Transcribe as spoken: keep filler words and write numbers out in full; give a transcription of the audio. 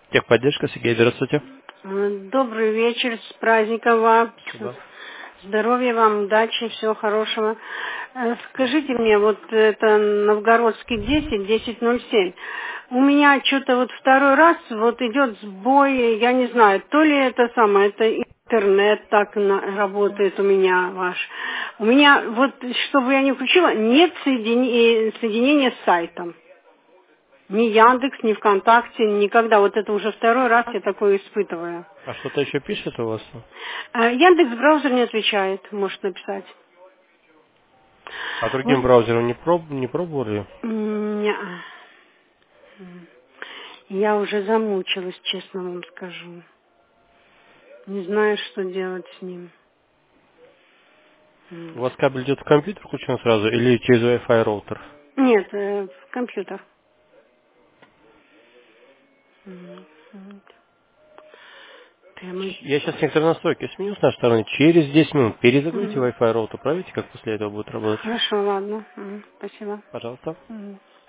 Техподдержка, Сергей, здравствуйте. Э, Добрый вечер, с праздником вас. Спасибо. Здоровья вам, удачи, всего хорошего. Э, Скажите мне, вот это Новгородский десять, десять ноль семь. У меня что-то вот второй раз вот идет сбой, я не знаю, то ли это самое, это интернет так на- работает у меня ваш. У меня вот, чтобы я не включила, нет соедини- соединения с сайтом. Ни Яндекс, ни ВКонтакте, никогда. Вот это уже второй раз я такое испытываю. А что-то еще пишет у вас? А Яндекс браузер не отвечает, может написать. А другим Вот, браузером не, проб... не пробовали? м, неа. Я уже замучилась, честно вам скажу. Не знаю, что делать с ним. У М. вас кабель идет в компьютер включен сразу или через Wi-Fi роутер? Нет, э, в компьютер. М, вот. Прямо. Я сейчас некоторые настройки сменю с нашей стороны. Через десять минут перезагрузите М. Wi-Fi роутер. Проверьте, как после этого будет работать. Хорошо, ладно. М, Спасибо. Пожалуйста. М.